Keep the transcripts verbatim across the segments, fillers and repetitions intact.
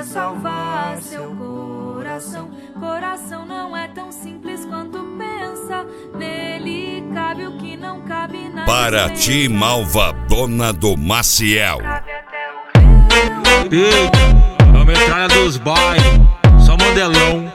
salvar seu coração. Coração não é tão simples quanto pensa. Nele cabe o que não cabe na Para ti, malvadona do Maciel. Eita, a metralha dos bailes, só modelão.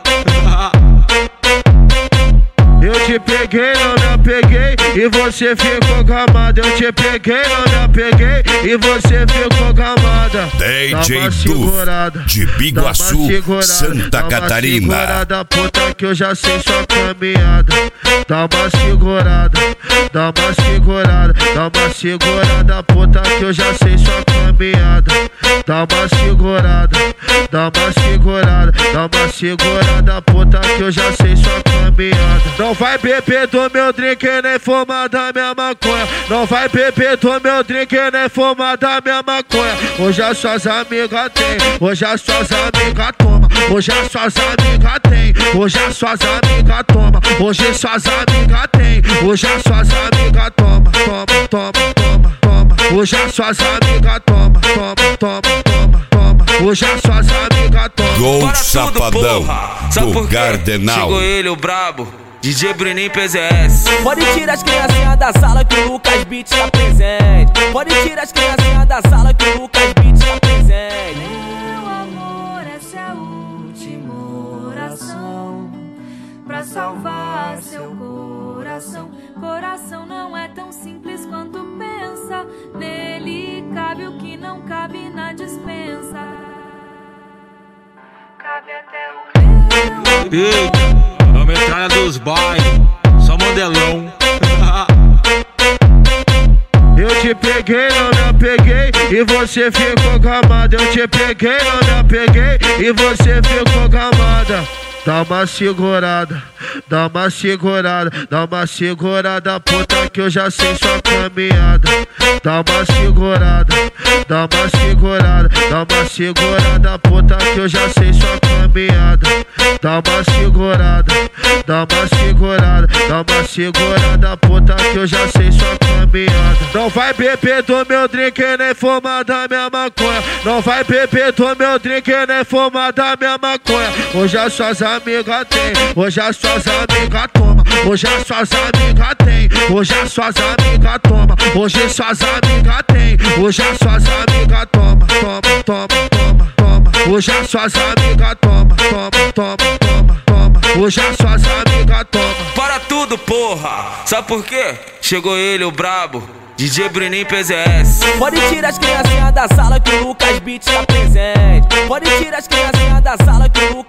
Eu te peguei, não me apeguei, e você ficou gamada. Eu te peguei, não me apeguei, e você ficou gamada. D J Duf, de Biguaçu, Santa Catarina. Dá uma segurada, puta, que eu já sei sua caminhada. Dá uma segurada, dá uma segurada, dá uma segurada, puta, que eu já sei sua caminhada. Dá uma segurada, dá uma segurada, dá uma segurada, puta, que eu já sei sua caminhada. Não vai beber do meu drink nem fumar da minha maconha. Não vai beber do meu drink nem fumar da minha maconha. Hoje as suas amigas tem, hoje as suas amigas toma. Hoje as suas amigas tem, hoje as suas amigas toma. Hoje suas amigas tem, hoje as suas amigas toma. Toma, toma, toma, toma. Hoje as suas amigas toma, toma, toma, toma, toma. Hoje as suas amigas toma. Gol Safadão do Gardenal. Chegou ele, o brabo, D J Bruninho P Z S. Pode tirar as criancinhas da sala que o Lucas Beat tá presente. Pode tirar as criancinhas da sala que o Lucas Beat tá presente. Meu amor, essa é a última oração pra salvar seu coração. Coração não é tão simples quanto pensa. Nele cabe o que não cabe na dispensa. Cabe até o meu. Eita, a metralha dos bailes, só modelão. Eu te peguei, não me apeguei, e você ficou gamada. Eu te peguei, não me apeguei, e você ficou gamada. Dá uma segurada, dá uma segurada, dá uma segurada, puta, que eu já sei sua caminhada. Dá uma segurada, dá uma segurada, dá uma segurada, puta, que eu já sei sua caminhada. Dá uma segurada, dá uma segurada, dá uma segurada, puta, que eu já sei sua caminhada. Não vai beber do meu drink nem fumar da minha maconha. Não vai beber do meu drink nem fumar da minha maconha. Hoje as suas amigas tem, hoje as suas amigas toma. Hoje as suas amigas tem, hoje as suas amigas toma. Hoje suas amigas tem, hoje as suas amigas toma. Toma, toma, toma, toma. Hoje as suas amigas toma, toma, toma, toma, toma. Hoje as suas amigas toma. Para tudo, porra, sabe por quê? Chegou ele, o brabo, D J Bruninho P Z S. Pode tirar as criancinhas da sala que o Lucas Beat tá presente. Pode tirar as criancinhas da sala que o